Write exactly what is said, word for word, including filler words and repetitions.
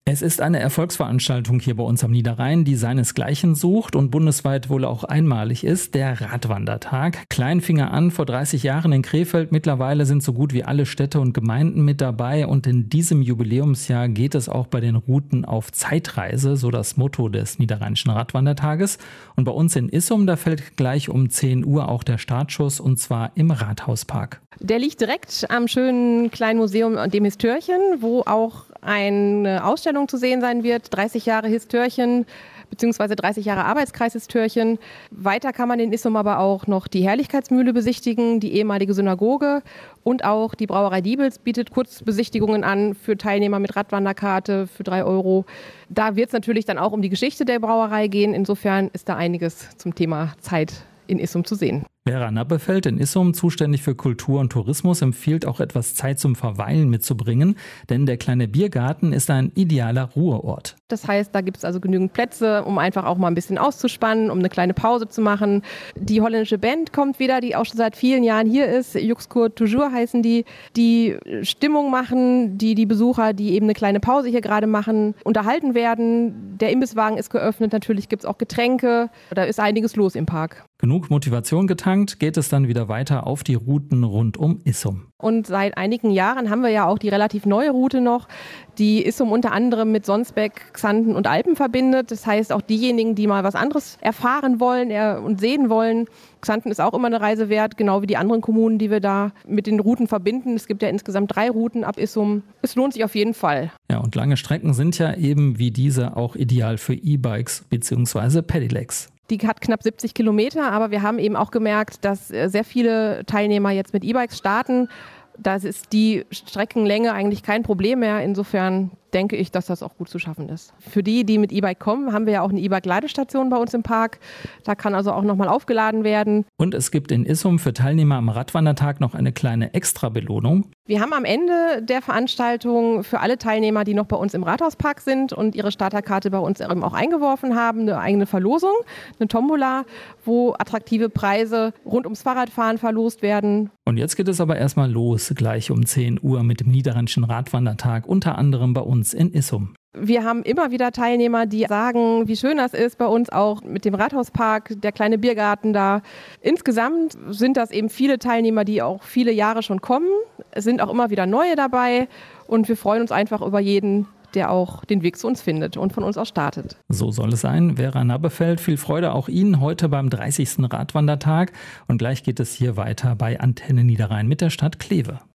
Es ist eine Erfolgsveranstaltung hier bei uns am Niederrhein, die seinesgleichen sucht und bundesweit wohl auch einmalig ist, der Radwandertag. Klein fing er an vor dreißig Jahren in Krefeld. Mittlerweile sind so gut wie alle Städte und Gemeinden mit dabei und in diesem Jubiläumsjahr geht es auch bei den Routen auf Zeitreise, so das Motto des Niederrheinischen Radwandertages. Und bei uns in Issum, da fällt gleich um zehn Uhr auch der Startschuss und zwar im Rathauspark. Der liegt direkt am schönen kleinen Museum und dem Histörchen, wo auch eine Ausstellung zu sehen sein wird. dreißig Jahre Histörchen bzw. dreißig Jahre Arbeitskreis Histörchen. Weiter kann man in Issum aber auch noch die Herrlichkeitsmühle besichtigen, die ehemalige Synagoge und auch die Brauerei Diebels bietet Kurzbesichtigungen an für Teilnehmer mit Radwanderkarte für drei Euro. Da wird es natürlich dann auch um die Geschichte der Brauerei gehen. Insofern ist da einiges zum Thema Zeit in Issum zu sehen. Vera Nappefeld in Issum, zuständig für Kultur und Tourismus, empfiehlt auch etwas Zeit zum Verweilen mitzubringen, denn der kleine Biergarten ist ein idealer Ruheort. Das heißt, da gibt es also genügend Plätze, um einfach auch mal ein bisschen auszuspannen, um eine kleine Pause zu machen. Die holländische Band kommt wieder, die auch schon seit vielen Jahren hier ist. Juxcourt Toujours heißen die, die Stimmung machen, die die Besucher, die eben eine kleine Pause hier gerade machen, unterhalten werden. Der Imbisswagen ist geöffnet, natürlich gibt es auch Getränke. Da ist einiges los im Park. Genug Motivation getankt, geht es dann wieder weiter auf die Routen rund um Issum. Und seit einigen Jahren haben wir ja auch die relativ neue Route noch, die Issum unter anderem mit Sonsbeck, Xanten und Alpen verbindet. Das heißt, auch diejenigen, die mal was anderes erfahren wollen und sehen wollen. Xanten ist auch immer eine Reise wert, genau wie die anderen Kommunen, die wir da mit den Routen verbinden. Es gibt ja insgesamt drei Routen ab Issum. Es lohnt sich auf jeden Fall. Ja, und lange Strecken sind ja eben wie diese auch ideal für E-Bikes bzw. Pedelecs. Die hat knapp siebzig Kilometer, aber wir haben eben auch gemerkt, dass sehr viele Teilnehmer jetzt mit E-Bikes starten. Da ist die Streckenlänge eigentlich kein Problem mehr. Insofern denke ich, dass das auch gut zu schaffen ist. Für die, die mit E-Bike kommen, haben wir ja auch eine E-Bike-Ladestation bei uns im Park. Da kann also auch nochmal aufgeladen werden. Und es gibt in Issum für Teilnehmer am Radwandertag noch eine kleine Extrabelohnung. Wir haben am Ende der Veranstaltung für alle Teilnehmer, die noch bei uns im Rathauspark sind und ihre Starterkarte bei uns eben auch eingeworfen haben, eine eigene Verlosung, eine Tombola, wo attraktive Preise rund ums Fahrradfahren verlost werden. Und jetzt geht es aber erstmal los, gleich um zehn Uhr mit dem Niederrheinischen Radwandertag, unter anderem bei uns in Issum. Wir haben immer wieder Teilnehmer, die sagen, wie schön das ist bei uns auch mit dem Rathauspark, der kleine Biergarten da. Insgesamt sind das eben viele Teilnehmer, die auch viele Jahre schon kommen. Es sind auch immer wieder neue dabei und wir freuen uns einfach über jeden, der auch den Weg zu uns findet und von uns aus startet. So soll es sein. Vera Nappefeld, viel Freude auch Ihnen heute beim dreißigsten Radwandertag. Und gleich geht es hier weiter bei Antenne Niederrhein mit der Stadt Kleve.